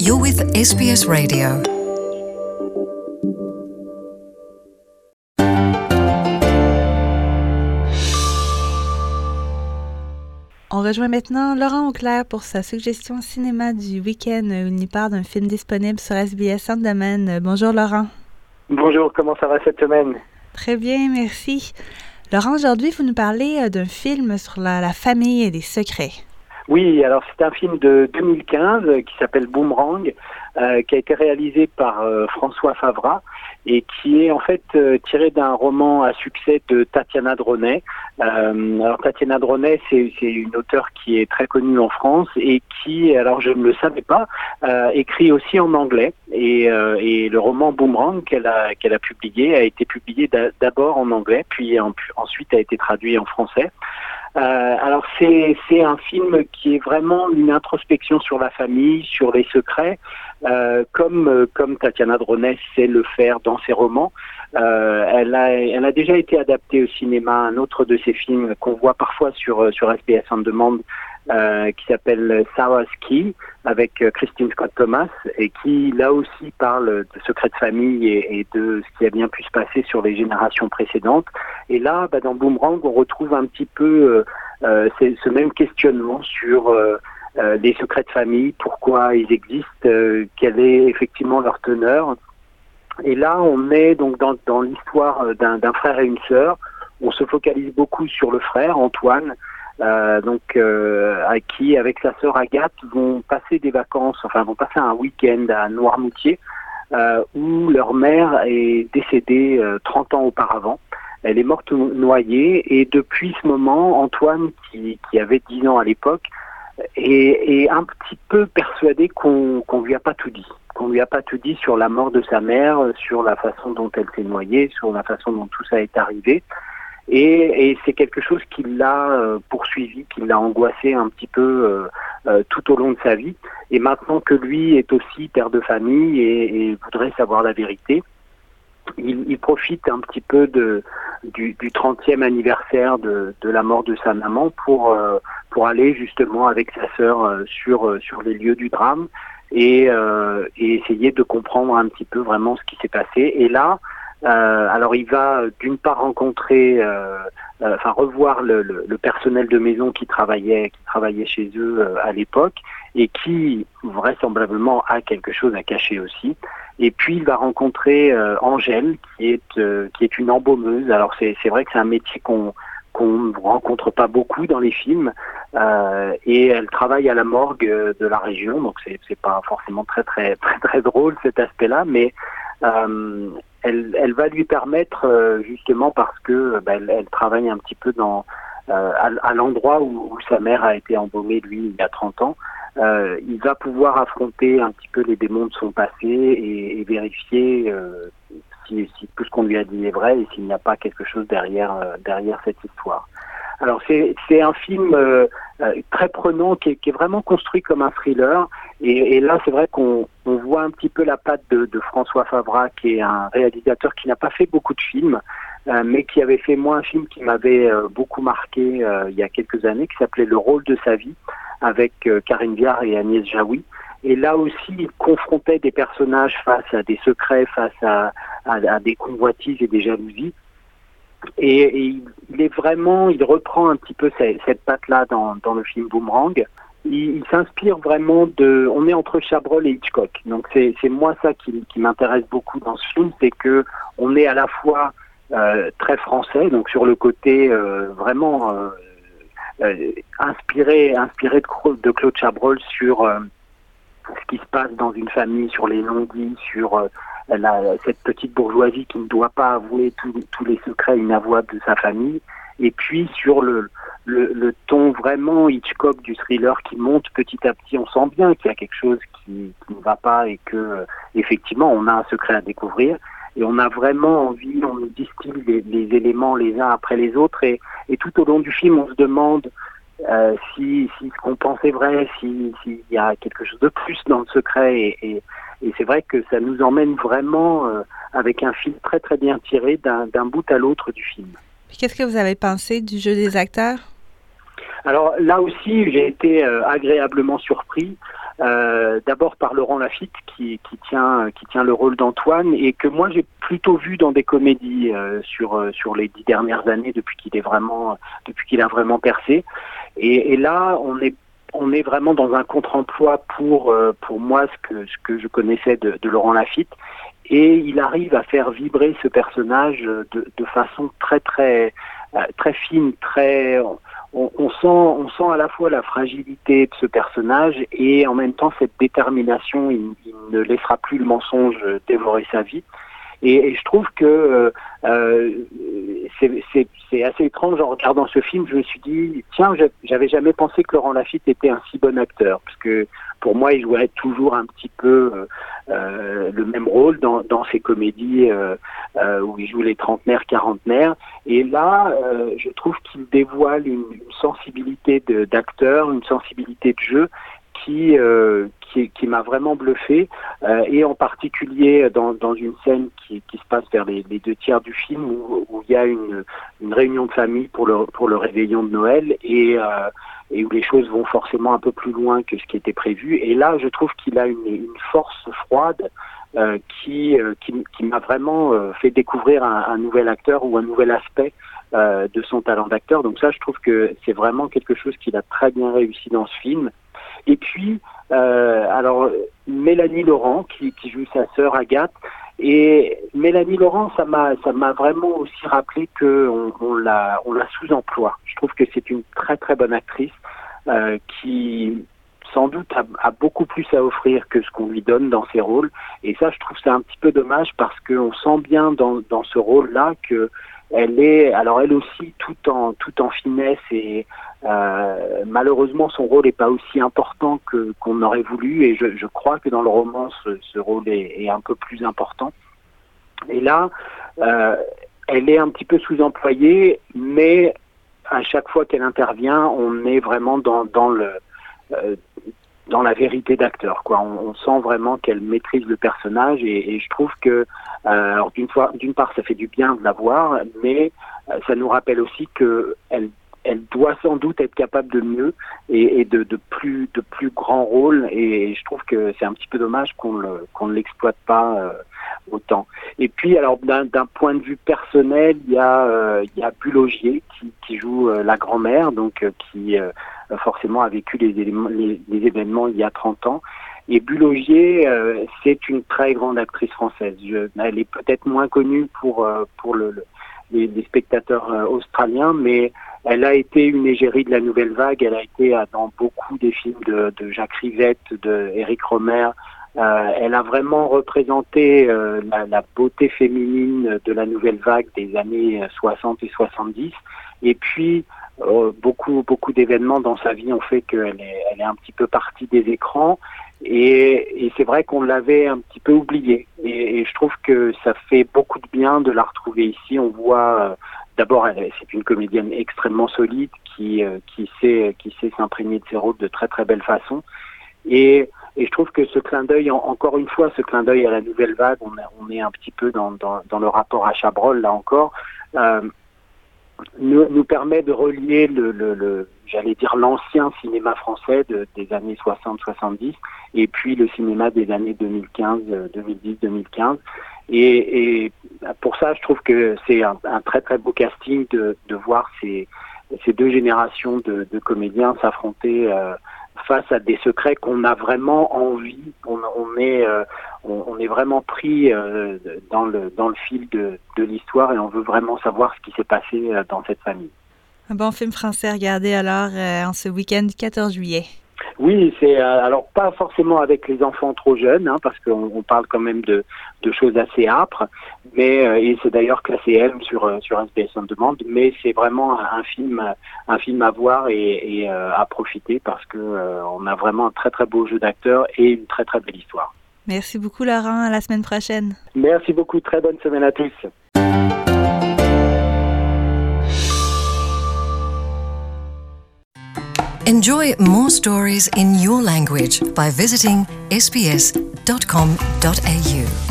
You're with SBS Radio. On rejoint maintenant Laurent Auclair pour sa suggestion cinéma du week-end où il nous parle d'un film disponible sur SBS On Demand. Bonjour Laurent. Bonjour, comment ça va cette semaine? Très bien, merci. Laurent, aujourd'hui, vous nous parlez d'un film sur la famille et les secrets. Oui, alors c'est un film de 2015 qui s'appelle Boomerang, qui a été réalisé par François Favra et qui est en fait tiré d'un roman à succès de Tatiana Droney. Alors Tatiana Droney, c'est une auteure qui est très connue en France et qui, alors je ne le savais pas, écrit aussi en anglais. Et le roman Boomerang qu'elle a publié a été publié d'abord en anglais, puis ensuite a été traduit en français. Alors c'est un film qui est vraiment une introspection sur la famille, sur les secrets, comme Tatiana Droney sait le faire dans ses romans. Elle a déjà été adaptée au cinéma, un autre de ses films qu'on voit parfois sur SBS On Demand, qui s'appelle Sarah's Key, avec Christine Scott Thomas, et qui là aussi parle de secrets de famille et de ce qui a bien pu se passer sur les générations précédentes. Et là, dans Boomerang, on retrouve un petit peu ce même questionnement sur les secrets de famille, pourquoi ils existent, quelle est effectivement leur teneur. Et là, on est donc dans l'histoire d'un frère et une sœur. On se focalise beaucoup sur le frère, Antoine, à qui, avec sa sœur Agathe, vont passer des vacances, vont passer un week-end à Noirmoutier, où leur mère est décédée 30 ans auparavant. Elle est morte noyée, et depuis ce moment, Antoine, qui avait 10 ans à l'époque, est un petit peu persuadé qu'on lui a pas tout dit. Qu'on lui a pas tout dit sur la mort de sa mère, sur la façon dont elle s'est noyée, sur la façon dont tout ça est arrivé. Et c'est quelque chose qui l'a poursuivi, qui l'a angoissé un petit peu tout au long de sa vie. Et maintenant que lui est aussi père de famille et voudrait savoir la vérité, il profite un petit peu du 30e anniversaire de la mort de sa maman pour aller justement avec sa sœur sur les lieux du drame et essayer de comprendre un petit peu vraiment ce qui s'est passé. Et là, alors il va d'une part rencontrer, revoir le personnel de maison qui travaillait chez eux à l'époque et qui vraisemblablement a quelque chose à cacher aussi. Et puis il va rencontrer Angèle qui est une embaumeuse. Alors c'est vrai que c'est un métier qu'on ne rencontre pas beaucoup dans les films, et elle travaille à la morgue de la région, donc c'est pas forcément très très très très drôle cet aspect-là, mais elle va lui permettre justement parce que elle travaille un petit peu à l'endroit où sa mère a été embaumée lui il y a 30 ans. Il va pouvoir affronter un petit peu les démons de son passé et vérifier si tout ce qu'on lui a dit est vrai et s'il n'y a pas quelque chose derrière cette histoire. Alors c'est un film très prenant qui est vraiment construit comme un thriller et là c'est vrai qu'on voit un petit peu la patte de François Favra, qui est un réalisateur qui n'a pas fait beaucoup de films, mais qui avait fait moi un film qui m'avait beaucoup marqué il y a quelques années, qui s'appelait Le rôle de sa vie, avec Karine Viard et Agnès Jaoui. Et là aussi, il confrontait des personnages face à des secrets, face à des convoitises et des jalousies. Et il reprend un petit peu cette patte-là dans le film Boomerang. Il s'inspire vraiment on est entre Chabrol et Hitchcock. Donc c'est moi ça qui m'intéresse beaucoup dans ce film, c'est que on est à la fois très français, donc sur le côté vraiment inspiré de Claude Chabrol sur ce qui se passe dans une famille, sur les non-dits, sur cette petite bourgeoisie qui ne doit pas avouer tous les secrets inavouables de sa famille, et puis sur le ton vraiment Hitchcock du thriller qui monte petit à petit. On sent bien qu'il y a quelque chose qui ne va pas et que effectivement on a un secret à découvrir, et on a vraiment envie, on nous distille les éléments les uns après les autres, et tout au long du film on se demande si ce qu'on pense est vrai, s'il y a quelque chose de plus dans le secret, et c'est vrai que ça nous emmène vraiment avec un film très très bien tiré d'un bout à l'autre du film. Puis qu'est-ce que vous avez pensé du jeu des acteurs? Alors là aussi, j'ai été agréablement surpris. D'abord par Laurent Lafitte qui tient le rôle d'Antoine et que moi j'ai plutôt vu dans des comédies sur les 10 dernières années depuis qu'il a vraiment percé. Et là on est vraiment dans un contre-emploi pour moi ce que je connaissais de Laurent Lafitte. Et il arrive à faire vibrer ce personnage de façon très très très fine, très on sent à la fois la fragilité de ce personnage et en même temps cette détermination. Il ne laissera plus le mensonge dévorer sa vie. Et je trouve que c'est assez étrange en regardant ce film. Je me suis dit, tiens, j'avais jamais pensé que Laurent Lafitte était un si bon acteur, parce que pour moi, il jouait toujours un petit peu le même rôle dans ces comédies où il joue les trentenaires, quarantenaires. Et là, je trouve qu'il dévoile une sensibilité d'acteur, une sensibilité de jeu qui m'a vraiment bluffé, et en particulier dans une scène qui se passe vers les 2 tiers du film où il y a une réunion de famille pour le réveillon de Noël et où les choses vont forcément un peu plus loin que ce qui était prévu. Et là, je trouve qu'il a une force froide qui m'a vraiment fait découvrir un nouvel acteur ou un nouvel aspect de son talent d'acteur. Donc ça, je trouve que c'est vraiment quelque chose qu'il a très bien réussi dans ce film. Et puis, alors Mélanie Laurent qui joue sa sœur Agathe, et Mélanie Laurent, ça m'a vraiment aussi rappelé que on la sous-emploie. Je trouve que c'est une très très bonne actrice qui sans doute a beaucoup plus à offrir que ce qu'on lui donne dans ses rôles. Et ça, je trouve ça un petit peu dommage parce qu'on sent bien dans ce rôle-là que elle aussi tout en finesse et malheureusement son rôle n'est pas aussi important qu'on aurait voulu, et je crois que dans le roman ce rôle est un peu plus important. Et là elle est un petit peu sous-employée, mais à chaque fois qu'elle intervient, on est vraiment dans la vérité d'acteur, quoi. On sent vraiment qu'elle maîtrise le personnage, et je trouve que alors d'une part ça fait du bien de la voir, mais ça nous rappelle aussi que elle doit sans doute être capable de mieux et de plus grands rôles, et je trouve que c'est un petit peu dommage qu'on ne l'exploite pas autant. Et puis alors d'un point de vue personnel, il y a Bulogier qui joue la grand-mère, donc qui forcément a vécu les événements il y a 30 ans. Et Bulogier, c'est une très grande actrice française. Elle est peut-être moins connue pour les spectateurs australiens, mais elle a été une égérie de la Nouvelle Vague. Elle a été dans beaucoup des films de Jacques Rivette, de Éric Rohmer. Elle a vraiment représenté la beauté féminine de la Nouvelle Vague des années 60 et 70. Et puis, beaucoup d'événements dans sa vie ont fait qu'elle est un petit peu partie des écrans. Et c'est vrai qu'on l'avait un petit peu oubliée. Et je trouve que ça fait beaucoup de bien de la retrouver ici. On voit, d'abord, c'est une comédienne extrêmement solide qui sait s'imprégner de ses rôles de très très belle façon. Et je trouve que ce clin d'œil, encore une fois, ce clin d'œil à la Nouvelle Vague, on est un petit peu dans le rapport à Chabrol, là encore, nous permet de relier j'allais dire l'ancien cinéma français des années 60-70 et puis le cinéma des années 2010-2015. Et pour ça, je trouve que c'est un très très beau casting de voir ces 2 générations de comédiens s'affronter face à des secrets qu'on a vraiment envie. On est vraiment pris dans le fil de l'histoire, et on veut vraiment savoir ce qui s'est passé dans cette famille. Un bon film français à regarder alors en ce week-end du 14 juillet. Oui, c'est alors pas forcément avec les enfants trop jeunes, parce qu'on parle quand même de choses assez âpres, mais et c'est d'ailleurs classé M sur SBS On Demand, mais c'est vraiment un film à voir et à profiter, parce que on a vraiment un très très beau jeu d'acteurs et une très très belle histoire. Merci beaucoup Laurent, à la semaine prochaine. Merci beaucoup, très bonne semaine à tous. Enjoy more stories in your language by visiting sbs.com.au.